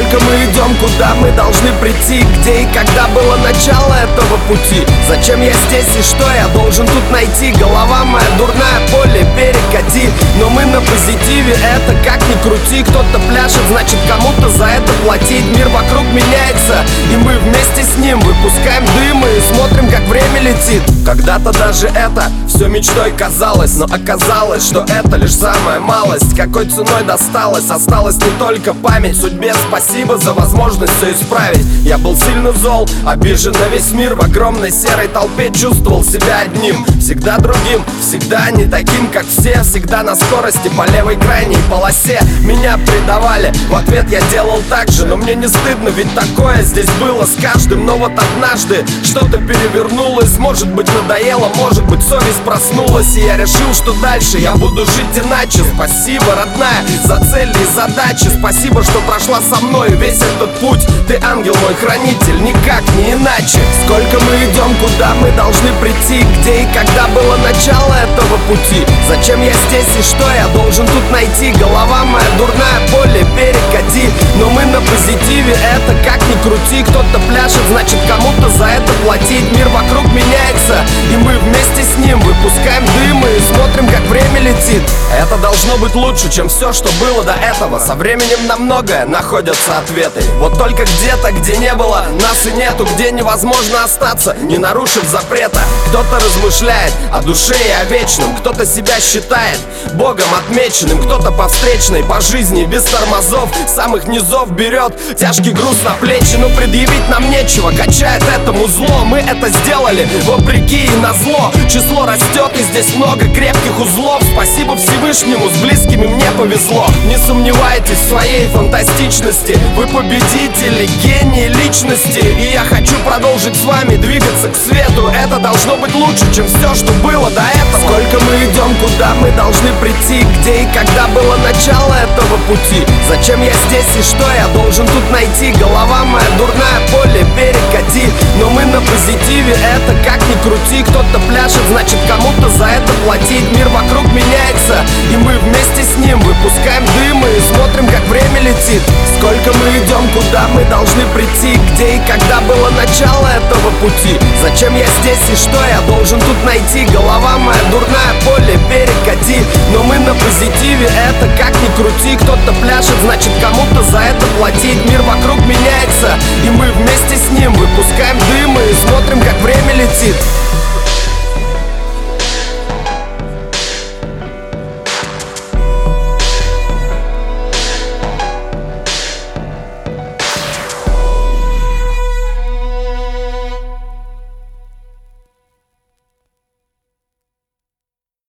Сколько мы идем, куда мы должны прийти, где и когда было начало этого пути. Зачем я здесь и что я должен тут найти? Голова моя дурная, поле перекати. Но мы на позитиве, это как ни крути. Кто-то пляшет, значит кому-то за это платить. Мир вокруг меняется, и мы вместе с ним выпускаем дым и смотрим, как время летит. Когда-то даже это все мечтой казалось, но оказалось, что это лишь самая малость. Какой ценой досталось? Осталась не только память. Судьбе спасибо за возможность все исправить. Я был сильно зол, обижен на весь мир. В огромной серой толпе чувствовал себя одним. Всегда другим, всегда не таким, как все. Всегда на скорости по левой крайней полосе. Меня предавали, в ответ я делал так же. Но мне не стыдно, ведь такое здесь было с каждым. Но вот однажды что-то перевернулось. Может быть надоело, может быть совесть проснулась. И я решил, что дальше я буду жить иначе. Спасибо, родная, за цели и задачи. Спасибо, что прошла со мной весь этот путь. Ты ангел мой хранитель, никак не иначе. Сколько мы идем, куда мы должны прийти, где и когда было начало этого пути. Зачем я здесь и что я должен тут найти? Голова моя дурная, поле перекати. Но мы на позитиве, это как ни крути. Кто-то пляшет, значит кому-то за это платить. Мир вокруг меняется, и мы вместе с ним выпускаем дым и смотрим, как время летит. Это должно быть лучше, чем все, что было до этого. Со временем на многое находятся ответы. Вот только где-то, где не было, нас и нету. Где невозможно остаться, не нарушив запрета. Кто-то размышляет о душе и о вечном. Кто-то себя считает Богом отмеченным. Кто-то по встречной, по жизни, без тормозов, самых низов берет тяжкий груз на плечи. Но предъявить нам нечего, качает этому зло. Мы это сделали вопреки и назло. Число растет, и здесь много крепких узлов. Спасибо Всевышнему, с близкими мне повезло. Не сомневайтесь в своей фантастичности. Вы победители, гении личности. И я хочу продолжить с вами двигаться к свету. Это должно быть лучше, чем все, что было до этого. Сколько мы идем, куда мы должны прийти, где и когда было начало этого пути. Зачем я здесь и что я должен тут найти? Голова моя дурная, поле перекати. Но мы на позитиве, это как ни крути. Кто-то пляшет, значит кому-то за это платить. Мир вокруг меняется, и мы вместе с ним выпускаем дым и смотрим, как время летит. Сколько мы идем, куда мы должны прийти, где и когда было начало этого пути. Зачем я здесь и что я должен тут найти? Голова моя дурная, поле перекати. Но мы на позитиве, это как ни крути. Кто-то пляшет, значит кому-то за это платить. Мир вокруг меняется, и мы вместе с ним выпускаем дым и смотрим,